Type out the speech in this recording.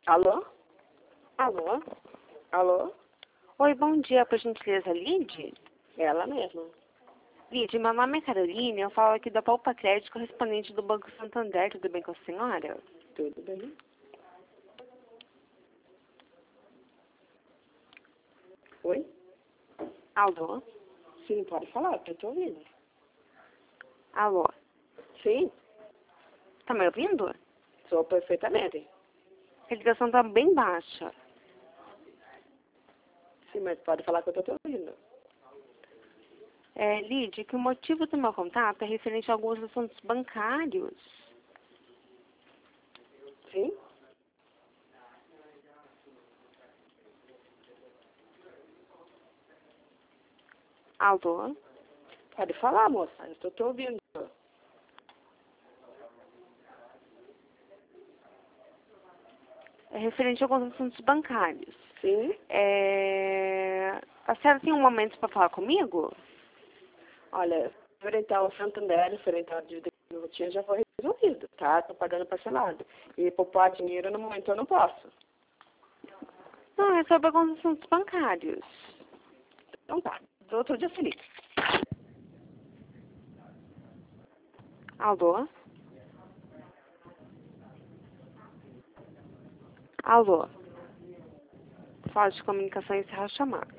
Alô? Alô? Alô? Oi, bom dia, por gentileza, Lid? Ela mesma. Lid, meu nome é Carolina, eu falo aqui da Poupa Crédito, correspondente do Banco Santander, tudo bem com a senhora? Tudo bem? Oi? Alô? Sim, pode falar, que eu tô ouvindo. Alô? Sim, Tá me ouvindo? sou perfeitamente. A ligação tá bem baixa. Sim, mas pode falar que eu tô te ouvindo. Lid, que o motivo do meu contato é referente a alguns assuntos bancários. Sim? Alô? Pode falar, moça, eu tô te ouvindo. É referente a alguns assuntos bancários. Sim? A senhora tem um momento para falar comigo? Olha, referente ao Santander, referente à dívida que eu tinha, já foi resolvido, tá? Tô pagando parcelado. E poupar dinheiro no momento eu não posso. Não, é sobre alguns assuntos bancários. Então tá, do outro dia se liga. Alô? Alô? Fala de comunicação e encerra a chamada.